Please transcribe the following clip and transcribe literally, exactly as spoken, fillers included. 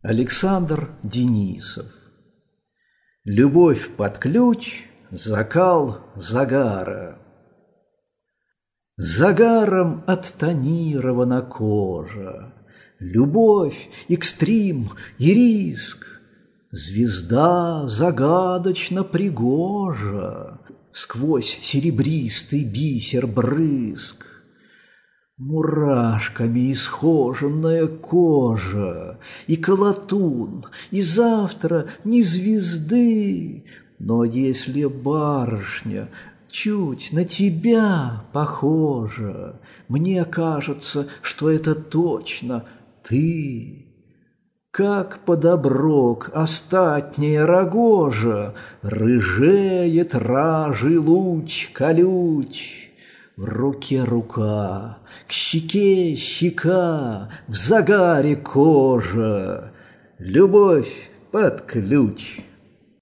Александр Денисов. Любовь под ключ, закал загара. Загаром оттонирована кожа, любовь, экстрим и риск. Звезда загадочно пригожа, сквозь серебристый бисер брызг. Мурашками исхоженная кожа, и колотун, и завтра ни звезды. Но если барышня чуть на тебя похожа, мне кажется, что это точно ты. Как подоброк остатняя рогожа, рыжеет ражий луч колюч. В руке рука, к щеке щека, в загаре кожа. Любовь под ключ.